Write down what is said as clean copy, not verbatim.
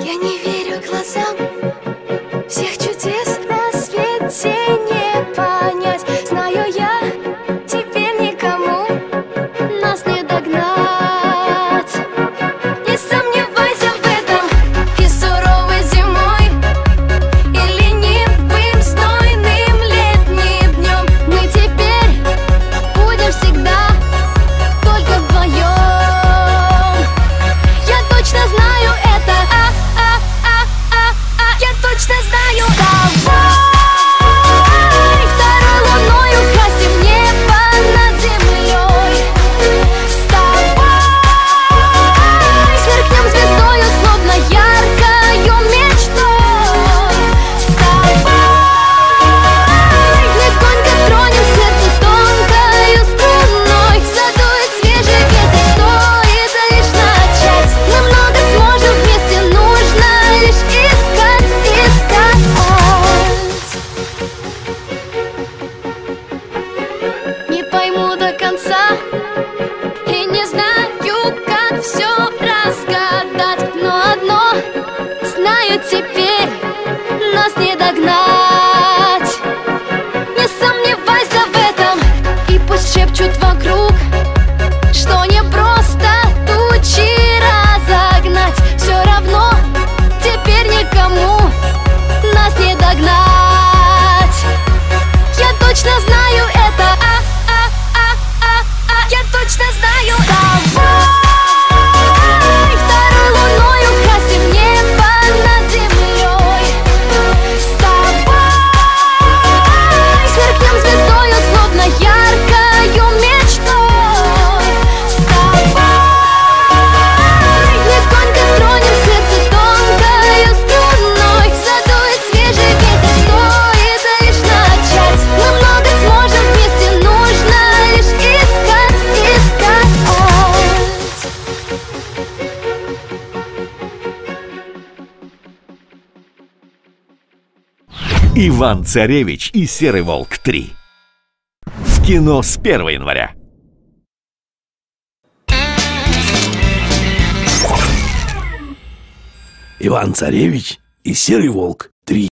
Я не верю глазам, всех чудес на свете не понять. Знаю я, теперь никому нас не догнать. Не сомневайся в этом, и суровой зимой, и ленивым знойным летним днем мы теперь будем всегда только вдвоем. Я точно знаю это, я точно знаю. Вставай, второй луной украсим небо над землей. Вставай, сверкнем звездою, словно яркою мечтой. Вставай, легонько тронем сердце тонкою струной. Задует свежий ветер, стоит лишь начать. Мы много сможем вместе, нужно лишь искать. Не пойму до конца и не знаю, как все разгадать, но одно знаю теперь: нас не догнать. Не сомневайся в этом, и пусть шепчут вокруг, что не просто тучи разогнать. Все равно теперь никому нас не догнать. Я точно знаю это, я точно знаю. Вставай, второй луной украсим небо над землей. Вставай, сверкнем звездою, словно яркою мечтой. Вставай, легонько тронем сердце тонкою струной. Задует свежий ветер, стоит лишь начать. Мы много сможем вместе, нужно лишь искать. Иван-Царевич и Серый Волк 3. В кино с 1 января. Иван-Царевич и Серый Волк 3.